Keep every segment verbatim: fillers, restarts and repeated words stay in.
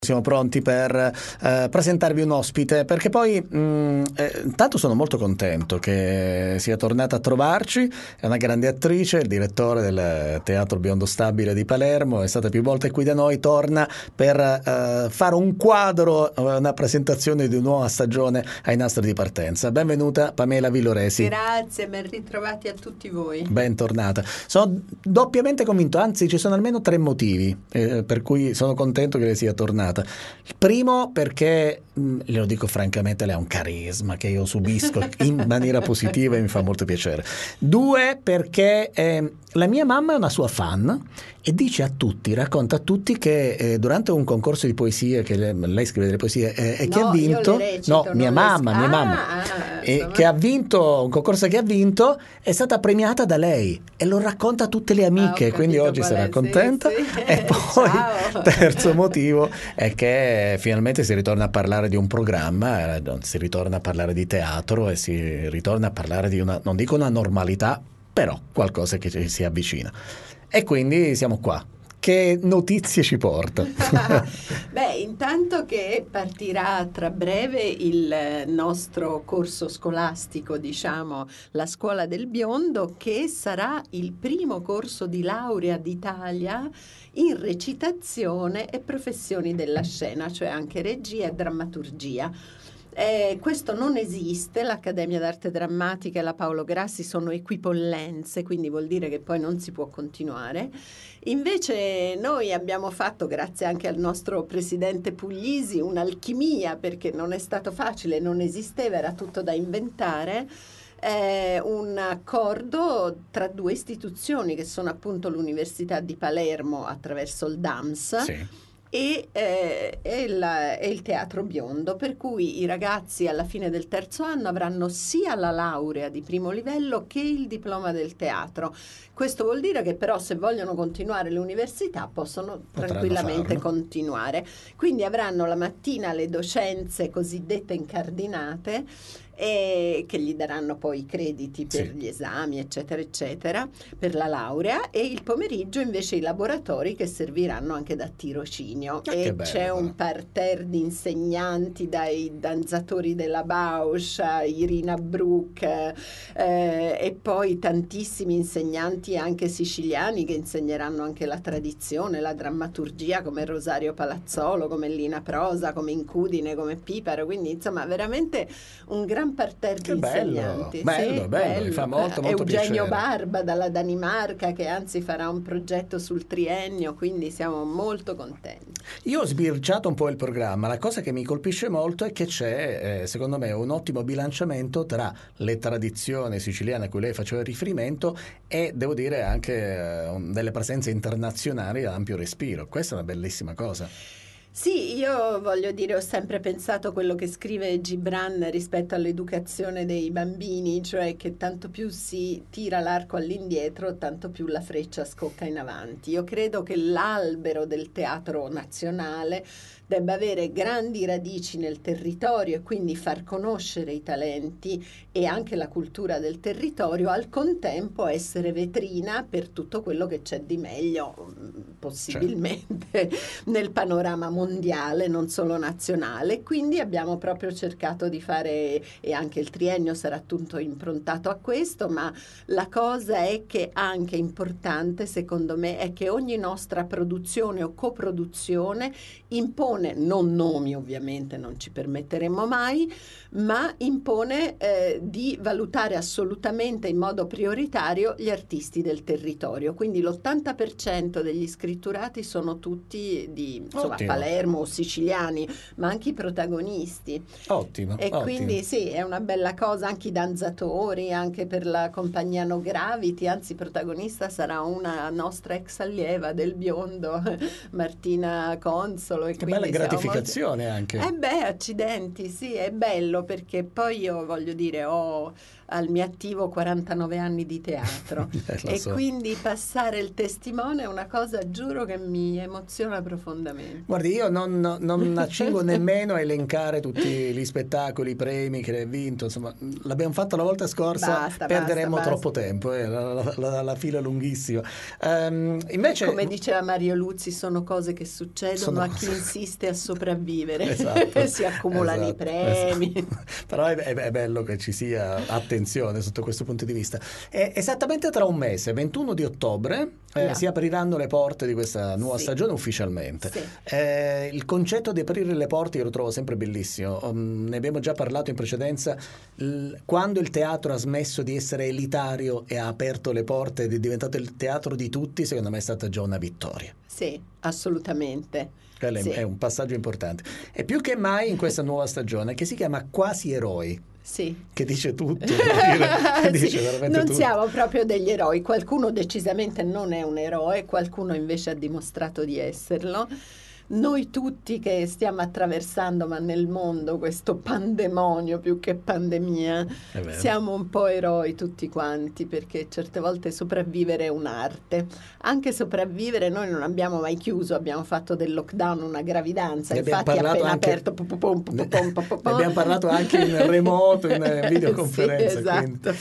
Siamo pronti per eh, presentarvi un ospite, perché poi mh, eh, intanto sono molto contento che sia tornata a trovarci. È una grande attrice, il direttore del Teatro Biondo Stabile di Palermo, è stata più volte qui da noi, torna per eh, fare un quadro, una presentazione di una nuova stagione ai nastri di partenza. Benvenuta Pamela Villoresi. Grazie, ben ritrovati a tutti voi. Bentornata. Sono doppiamente convinto, anzi ci sono almeno tre motivi eh, per cui sono contento che lei sia tornata. Il primo perché, mh, glielo dico francamente, lei ha un carisma che io subisco in maniera positiva e mi fa molto piacere. Due, perché eh, la mia mamma è una sua fan e dice a tutti, racconta a tutti che eh, durante un concorso di poesie, che lei, lei scrive delle poesie, eh, e no, che ha vinto, io le recito, no, mia mamma, le... mia ah, mamma, ah, e che ha vinto un concorso che ha vinto, è stata premiata da lei e lo racconta a tutte le amiche, ah, quindi oggi sarà contenta. Sì, sì. E poi terzo motivo è che finalmente si ritorna a parlare di un programma, si ritorna a parlare di teatro e si ritorna a parlare di una, non dico una normalità, però qualcosa che ci si avvicina. E quindi siamo qua. Che notizie ci porta? Beh, intanto che partirà tra breve il nostro corso scolastico, diciamo, la Scuola del Biondo, che sarà il primo corso di laurea d'Italia in recitazione e professioni della scena, cioè anche regia e drammaturgia. Eh, questo non esiste, l'Accademia d'Arte Drammatica e la Paolo Grassi sono equipollenze, quindi vuol dire che poi non si può continuare. Invece noi abbiamo fatto, grazie anche al nostro presidente Puglisi, un'alchimia, perché non è stato facile, non esisteva, era tutto da inventare. Eh, un accordo tra due istituzioni che sono appunto l'Università di Palermo attraverso il D A M S. Sì. E, eh, e, la, e il Teatro Biondo, per cui i ragazzi alla fine del terzo anno avranno sia la laurea di primo livello che il diploma del teatro. Questo vuol dire che però se vogliono continuare l'università possono Potranno tranquillamente farlo. continuare. Quindi avranno la mattina le docenze cosiddette incardinate, e che gli daranno poi i crediti per Sì. gli esami eccetera eccetera per la laurea, e il pomeriggio invece i laboratori che serviranno anche da tirocinio. Ah, e che bello, c'è un però. parterre di insegnanti, dai danzatori della Bausch a Irina Bruck, eh, e poi tantissimi insegnanti anche siciliani che insegneranno anche la tradizione, la drammaturgia, come Rosario Palazzolo, come Lina Prosa, come Incudine, come Piparo. Quindi insomma veramente un gran parterre Che di bello, insegnanti. bello, Sì, bello, mi fa molto, molto Eugenio piacere. Barba dalla Danimarca, che anzi farà un progetto sul triennio, quindi siamo molto contenti. Io ho sbirciato un po' il programma, la cosa che mi colpisce molto è che c'è, eh, secondo me, un ottimo bilanciamento tra le tradizioni siciliane a cui lei faceva riferimento e, devo dire, anche eh, delle presenze internazionali a ampio respiro. Questa è una bellissima cosa. Sì, io voglio dire, ho sempre pensato quello che scrive Gibran rispetto all'educazione dei bambini, cioè che tanto più si tira l'arco all'indietro, tanto più la freccia scocca in avanti. Io credo che l'albero del teatro nazionale debba avere grandi radici nel territorio e quindi far conoscere i talenti e anche la cultura del territorio, al contempo essere vetrina per tutto quello che c'è di meglio, possibilmente, certo, nel panorama mondiale, non solo nazionale. Quindi abbiamo proprio cercato di fare, e anche il triennio sarà tutto improntato a questo, ma la cosa è che anche importante, secondo me, è che ogni nostra produzione o coproduzione impone, non nomi ovviamente, non ci permetteremo mai, ma impone eh, di valutare assolutamente in modo prioritario gli artisti del territorio. Quindi l'ottanta per cento degli scritturati sono tutti di insomma, Palermo o siciliani, ma anche i protagonisti. Ottimo. E ottimo. Quindi sì, è una bella cosa, anche i danzatori, anche per la compagnia No Gravity, anzi protagonista sarà una nostra ex allieva del Biondo, Martina Consolo. E che bella gratificazione molto... anche. Eh beh, accidenti, sì, è bello, perché poi io voglio dire, ho al mio attivo quarantanove anni di teatro eh, e so. quindi passare il testimone è una cosa, giuro, che mi emoziona profondamente. Guardi, io non, non accingo nemmeno a elencare tutti gli spettacoli, i premi che hai vinto, insomma, l'abbiamo fatto la volta scorsa, Basta, perderemo basta, troppo basta. tempo, eh, la, la, la, la fila è lunghissima. Um, invece, come diceva Mario Luzzi, sono cose che succedono sono a cose... chi insiste a sopravvivere. Esatto, si accumulano esatto, i premi. esatto. Però è, è, è bello che ci sia attenzione sotto questo punto di vista. E esattamente tra un mese, ventuno di ottobre, eh, no. si apriranno le porte di questa nuova sì. stagione ufficialmente. Sì. Eh, il concetto di aprire le porte io lo trovo sempre bellissimo. Um, ne abbiamo già parlato in precedenza. L- quando il teatro ha smesso di essere elitario e ha aperto le porte ed è diventato il teatro di tutti, secondo me è stata già una vittoria. Sì, assolutamente. Quello sì. è un passaggio importante. E più che mai in questa nuova stagione, che si chiama Quasi Eroi. Sì. Che dice tutto, che dice sì. veramente non tutto. siamo proprio degli eroi, qualcuno decisamente non è un eroe, qualcuno invece ha dimostrato di esserlo. Noi tutti che stiamo attraversando, ma nel mondo, questo pandemonio più che pandemia, siamo un po' eroi tutti quanti, perché certe volte sopravvivere è un'arte. Anche sopravvivere, noi non abbiamo mai chiuso, abbiamo fatto del lockdown una gravidanza, ne infatti appena anche, aperto pum, pum, pum, pum, pum, pum. Ne abbiamo parlato anche in remoto, in videoconferenza. Sì, esatto. Quindi.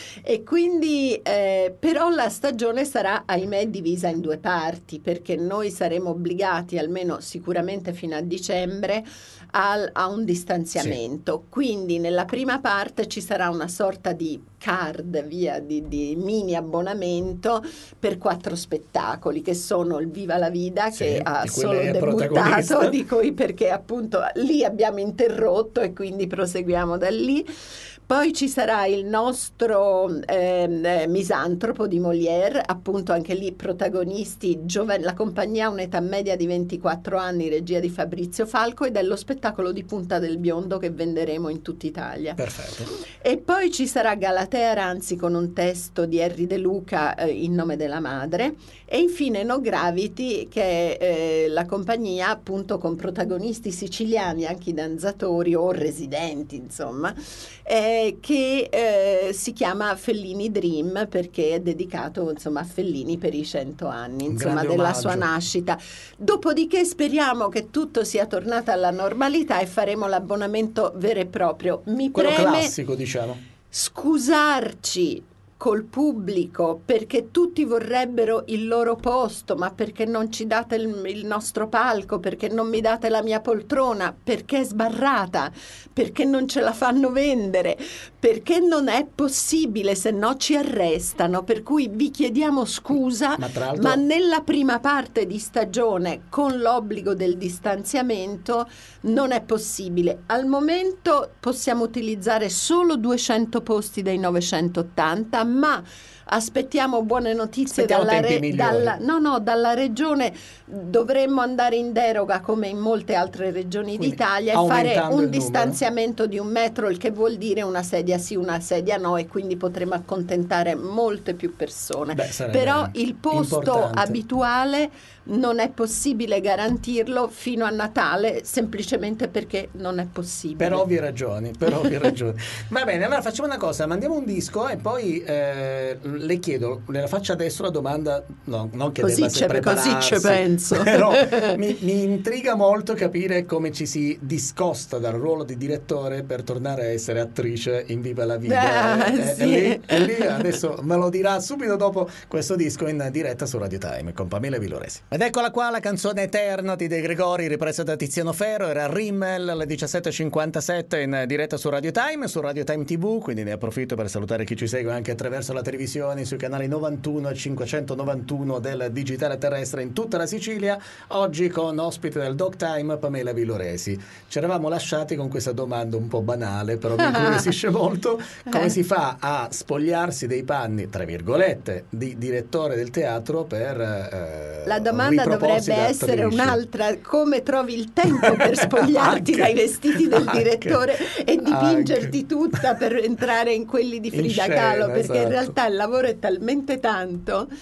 E quindi eh, però la stagione sarà, ahimè, divisa in due parti, perché noi saremo obbligati, almeno sicuramente fino a dicembre, al, a un distanziamento. Sì. Quindi nella prima parte ci sarà una sorta di card, via, di, di mini abbonamento per quattro spettacoli, che sono il Viva la Vida, sì, che ha solo debuttato, dico perché appunto lì abbiamo interrotto e quindi proseguiamo da lì. Poi ci sarà il nostro eh, Misantropo di Molière, appunto anche lì protagonisti, giovani, la compagnia ha un'età media di ventiquattro anni, regia di Fabrizio Falco, ed è lo spettacolo di Punta del Biondo che venderemo in tutta Italia. Perfetto. E poi ci sarà Galatea Ranzi con un testo di Henry De Luca, eh, In nome della madre, e infine No Gravity, che è eh, la compagnia appunto con protagonisti siciliani, anche i danzatori o residenti, insomma, eh, che eh, si chiama Fellini Dream, perché è dedicato insomma a Fellini per i cento anni insomma della omaggio. Sua nascita. Dopodiché speriamo che tutto sia tornato alla normalità e faremo l'abbonamento vero e proprio. Mi Quello preme classico, diciamo. Scusarci col pubblico, perché tutti vorrebbero il loro posto, ma perché non ci date il, il nostro palco, perché non mi date la mia poltrona, perché è sbarrata, perché non ce la fanno vendere, perché non è possibile, se no ci arrestano, per cui vi chiediamo scusa, ma, tra l'altro... ma nella prima parte di stagione con l'obbligo del distanziamento non è possibile. Al momento possiamo utilizzare solo duecento posti dei novecentottanta, ma aspettiamo buone notizie dalla, re, dalla, no, no, dalla regione. Dovremmo andare in deroga come in molte altre regioni Quindi, d'Italia e fare un distanziamento di un metro, il che vuol dire una sedia sì, una sedia no, e quindi potremo accontentare molte più persone. Beh, però il posto importante. abituale non è possibile garantirlo fino a Natale, semplicemente perché non è possibile. Per ovvie ragioni, per ovvie ragioni. Va bene, allora facciamo una cosa, mandiamo un disco e poi eh, le chiedo, le faccio adesso la domanda, no, non che così debba c'è, prepararsi, così ci penso. Però mi, mi intriga molto capire come ci si discosta dal ruolo di direttore per tornare a essere attrice in Viva la Vida. Ah, e, sì. e, lì, e lì adesso me lo dirà subito dopo questo disco in diretta su Radio Time con Pamela Villoresi. Ed eccola qua la canzone Eterna di De Gregori, ripresa da Tiziano Ferro, era Rimmel alle diciassette e cinquantasette in diretta su Radio Time, su Radio Time tivù, quindi ne approfitto per salutare chi ci segue anche attraverso la televisione sui canali novantuno e cinquecentonovantuno del digitale terrestre in tutta la Sicilia. Oggi con ospite del Dog Time Pamela Villoresi. Ci eravamo lasciati con questa domanda un po' banale, però mi incuriosisce molto: come si fa a spogliarsi dei panni, tra virgolette, di direttore del teatro per eh, la domanda dovrebbe essere un'altra: come trovi il tempo per spogliarti anche, dai vestiti del anche, direttore e dipingerti anche. tutta per entrare in quelli di Frida scena, Kahlo, perché esatto. in realtà il lavoro è talmente tanto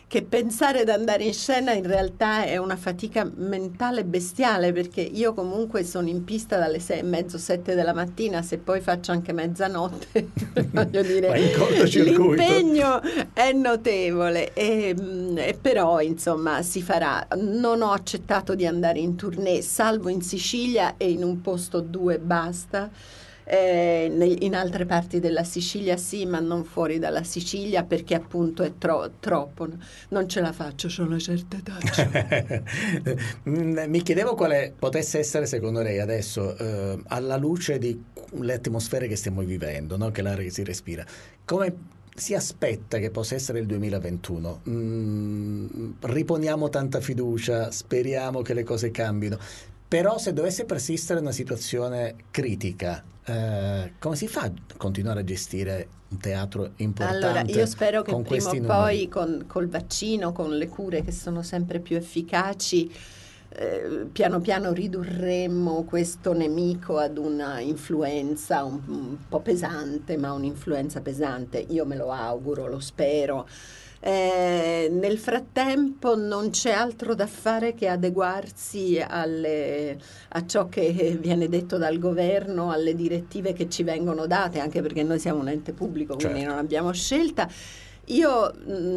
che pensare ad andare in scena in realtà è una fatica mentale bestiale, perché io comunque sono in pista dalle sei e mezzo, sette della mattina, se poi faccio anche mezzanotte, voglio dire, l'impegno è notevole, e, e però insomma si farà. Non ho accettato di andare in tournée, salvo in Sicilia e in un posto due basta. Eh, in altre parti della Sicilia sì, ma non fuori dalla Sicilia, perché appunto è tro- troppo, non ce la faccio, ho una certa età. Mi chiedevo quale potesse essere secondo lei adesso, eh, alla luce delle atmosfere che stiamo vivendo, no? Che l'aria che si respira, come si aspetta che possa essere il duemilaventuno? Mm, riponiamo tanta fiducia, speriamo che le cose cambino. Però se dovesse persistere una situazione critica, eh, come si fa a continuare a gestire un teatro importante? Allora, io spero che con prima o poi con, col vaccino, con le cure che sono sempre più efficaci, eh, piano piano ridurremmo questo nemico ad una influenza un, un po' pesante, ma un'influenza pesante. Io me lo auguro, lo spero. Eh, nel frattempo non c'è altro da fare che adeguarsi alle, a ciò che viene detto dal governo, alle direttive che ci vengono date, anche perché noi siamo un ente pubblico, quindi certo, non abbiamo scelta. Io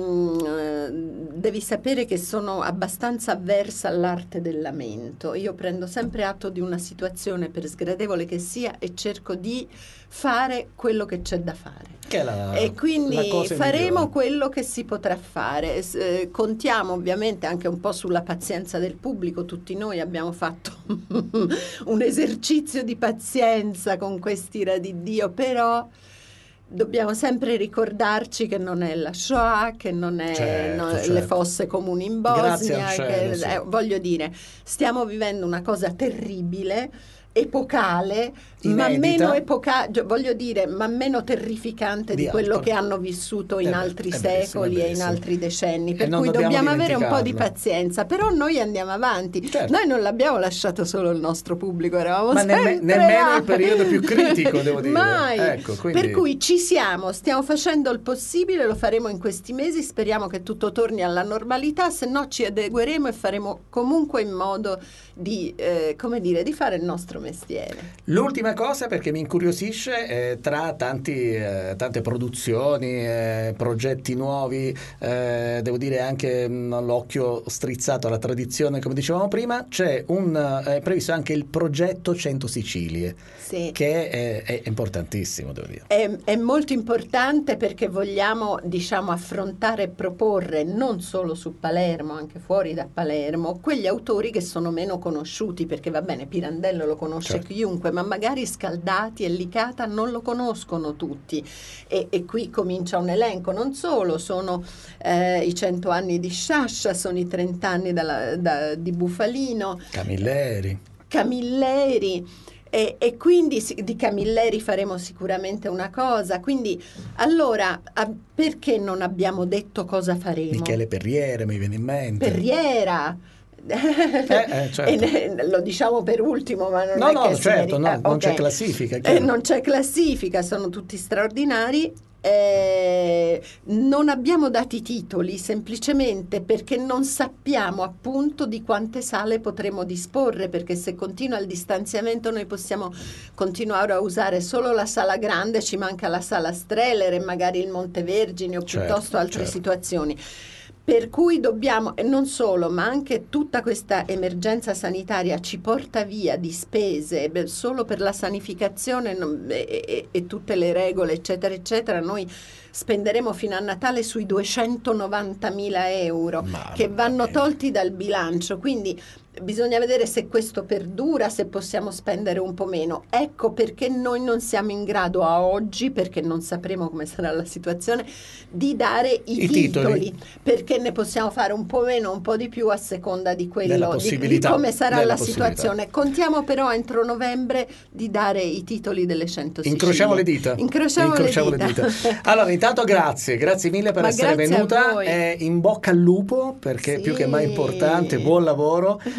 mh, devi sapere che sono abbastanza avversa all'arte del lamento. Io prendo sempre atto di una situazione, per sgradevole che sia, e cerco di fare quello che c'è da fare. Che è la, e quindi faremo migliore. Quello che si potrà fare. Eh, contiamo ovviamente anche un po' sulla pazienza del pubblico. Tutti noi abbiamo fatto un esercizio di pazienza con quest'ira di Dio, però dobbiamo sempre ricordarci che non è la Shoah, che non è certo, no, certo. le fosse comuni in Bosnia, cielo, che, sì. eh, voglio dire, stiamo vivendo una cosa terribile, epocale, inedita, ma meno epocale, voglio dire, ma meno terrificante di, di quello che hanno vissuto in eh altri beh, secoli e in altri decenni, per cui dobbiamo avere un po' di pazienza, però noi andiamo avanti, certo. Noi non l'abbiamo lasciato solo il nostro pubblico, eravamo ma sempre nemme, nemmeno il periodo più critico, devo dire. Mai. Ecco, quindi... Per cui ci siamo, stiamo facendo il possibile, lo faremo in questi mesi, speriamo che tutto torni alla normalità, se no ci adegueremo e faremo comunque in modo di, eh, come dire, di fare il nostro mestiere. L'ultima cosa, perché mi incuriosisce, eh, tra tanti, eh, tante produzioni, eh, progetti nuovi, eh, devo dire anche mh, l'occhio strizzato alla tradizione, come dicevamo prima, c'è un eh, previsto anche il progetto cento Sicilie, sì, che è, è importantissimo, devo dire. È, è molto importante perché vogliamo, diciamo, affrontare e proporre non solo su Palermo, anche fuori da Palermo, quegli autori che sono meno conosciuti, perché va bene, Pirandello lo conosce certo. chiunque, ma magari Scaldati e Licata non lo conoscono tutti, e, e qui comincia un elenco. Non solo, sono eh, i cento anni di Sciascia, sono i trenta anni dalla, da, di Bufalino, Camilleri Camilleri e, e quindi di Camilleri faremo sicuramente una cosa. Quindi allora a, perché non abbiamo detto cosa faremo? Michele Perriere mi viene in mente. Perriera Eh, eh, certo. e ne, lo diciamo per ultimo, ma non no, è no, che certo, no, eh, non okay. c'è classifica. Eh, non c'è classifica, sono tutti straordinari. Eh, non abbiamo dati titoli semplicemente perché non sappiamo appunto di quante sale potremo disporre, perché se continua il distanziamento noi possiamo continuare a usare solo la sala grande, ci manca la sala Streller e magari il Montevergine o piuttosto certo, altre certo. situazioni. Per cui dobbiamo, e non solo, ma anche tutta questa emergenza sanitaria ci porta via di spese beh, solo per la sanificazione non, e, e, e tutte le regole, eccetera, eccetera. Noi spenderemo fino a Natale sui duecentonovantamila euro Mamma che vanno mia. tolti dal bilancio, quindi bisogna vedere se questo perdura, se possiamo spendere un po' meno. Ecco perché noi non siamo in grado a oggi, perché non sapremo come sarà la situazione, di dare i, I titoli, titoli, perché ne possiamo fare un po' meno, un po' di più a seconda di quello, di, di come sarà la situazione. Contiamo però entro novembre di dare i titoli delle cento Sicilie. Incrociamo le dita. Incrociamo, Incrociamo le, dita. le dita. Allora, intanto grazie, grazie mille per Ma essere venuta. E in bocca al lupo, perché sì. più che mai importante, buon lavoro.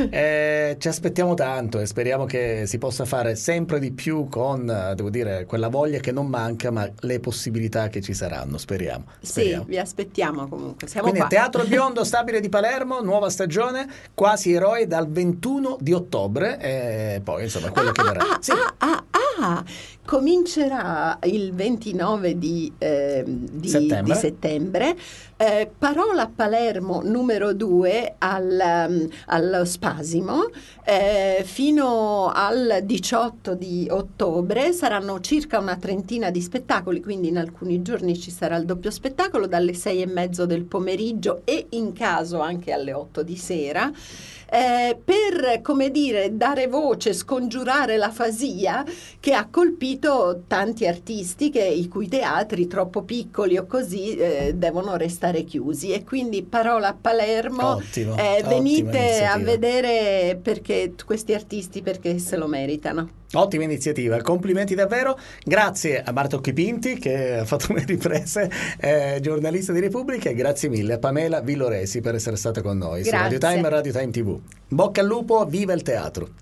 Eh, ci aspettiamo tanto e speriamo che si possa fare sempre di più con, eh, devo dire, quella voglia che non manca, ma le possibilità che ci saranno, speriamo. speriamo. Sì, vi aspettiamo comunque, siamo Quindi qua. Teatro Biondo Stabile di Palermo, nuova stagione, Quasi eroi dal ventuno di ottobre e poi insomma quello Ah, che ah, verrà. ah, Sì. ah, ah, ah. Comincerà il ventinove di, eh, di- Settembre. di settembre, eh, Parola a Palermo numero due al, um, allo Spasimo, eh, fino al diciotto di ottobre saranno circa una trentina di spettacoli, quindi in alcuni giorni ci sarà il doppio spettacolo dalle sei e mezzo del pomeriggio e in caso anche alle otto di sera. Eh, per, come dire, dare voce, scongiurare l'afasia che ha colpito tanti artisti che, i cui teatri troppo piccoli o così eh, devono restare chiusi, e quindi Parola a Palermo, Ottimo, eh, ottima venite a iniziativa. vedere perché questi artisti perché se lo meritano. Ottima iniziativa, complimenti davvero. Grazie a Marta Occhipinti che ha fatto le riprese, eh, giornalista di Repubblica, e grazie mille a Pamela Villoresi per essere stata con noi su Grazie. Radio Time e Radio Time tivù. Bocca al lupo, viva il teatro!